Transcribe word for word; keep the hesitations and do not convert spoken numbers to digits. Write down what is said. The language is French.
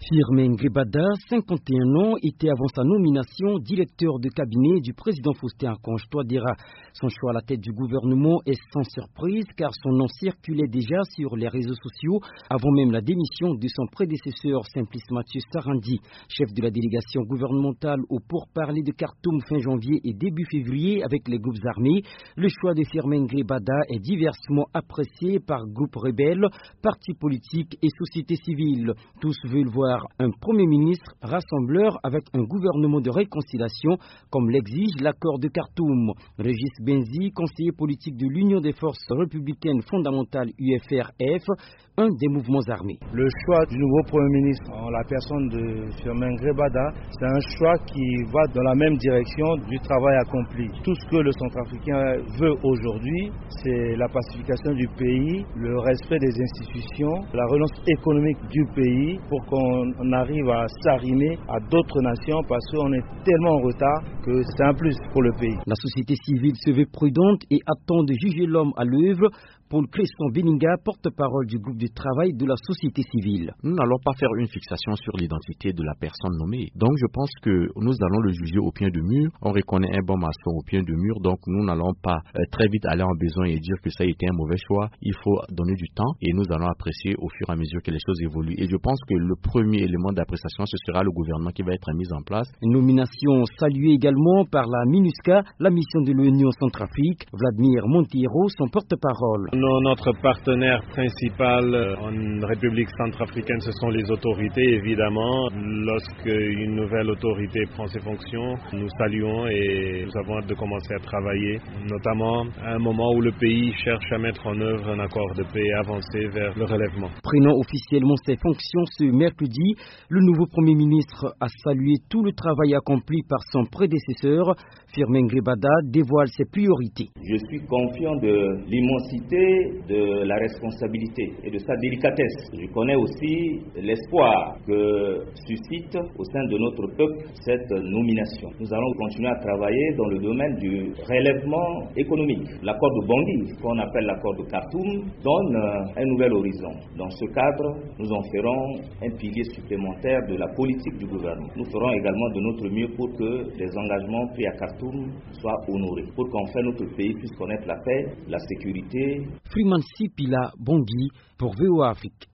Firmin Grebada, cinquante et un ans, était avant sa nomination directeur de cabinet du président Faustin Archange Touadéra. Son choix à la tête du gouvernement est sans surprise car son nom circulait déjà sur les réseaux sociaux avant même la démission de son prédécesseur Simplice Mathieu Sarandi, chef de la délégation gouvernementale au pourparlers de Khartoum fin janvier et début février avec les groupes armés. Le choix de Firmin Grebada est diversement apprécié par groupes rebelles, partis politiques et sociétés civiles. Tous veulent voir un Premier ministre rassembleur avec un gouvernement de réconciliation, comme l'exige l'accord de Khartoum. Régis Benzi, conseiller politique de l'Union des forces républicaines fondamentales U F R F, un des mouvements armés. Le choix du nouveau Premier ministre en la personne de Firmin Grebada, c'est un choix qui va dans la même direction du travail accompli. Tout ce que le Centrafricain veut aujourd'hui, c'est la pacification du pays, le respect des institutions, la relance économique du pays pour qu'on on arrive à s'arrimer à d'autres nations parce qu'on est tellement en retard que c'est un plus pour le pays. La société civile se veut prudente et attend de juger l'homme à l'œuvre. Paul Cresson Beninga, porte-parole du groupe de travail de la société civile. Nous n'allons pas faire une fixation sur l'identité de la personne nommée. Donc je pense que nous allons le juger au pied de mur. On reconnaît un bon maçon au pied de mur, donc nous n'allons pas euh, très vite aller en besoin et dire que ça a été un mauvais choix. Il faut donner du temps et nous allons apprécier au fur et à mesure que les choses évoluent. Et je pense que le premier élément d'appréciation, ce sera le gouvernement qui va être mis en place. Une nomination saluée également par la MINUSCA, la mission de l'Union Centrafrique. Vladimir Monteiro, son porte-parole. Notre partenaire principal en République centrafricaine, ce sont les autorités, évidemment. Lorsque une nouvelle autorité prend ses fonctions, nous saluons et nous avons hâte de commencer à travailler, notamment à un moment où le pays cherche à mettre en œuvre un accord de paix et avancer vers le relèvement. Prenant officiellement ses fonctions ce mercredi, le nouveau Premier ministre a salué tout le travail accompli par son prédécesseur. Firmin Grebada dévoile ses priorités. Je suis confiant de l'immensité de la responsabilité et de sa délicatesse. Je connais aussi l'espoir que suscite au sein de notre peuple cette nomination. Nous allons continuer à travailler dans le domaine du relèvement économique. L'accord de Bangui, qu'on appelle l'accord de Khartoum, donne un nouvel horizon. Dans ce cadre, nous en ferons un pilier supplémentaire de la politique du gouvernement. Nous ferons également de notre mieux pour que les engagements pris à Khartoum soient honorés, pour qu'enfin notre pays puisse connaître la paix, la sécurité. Freeman Sipila Bangui pour V O A Afrique.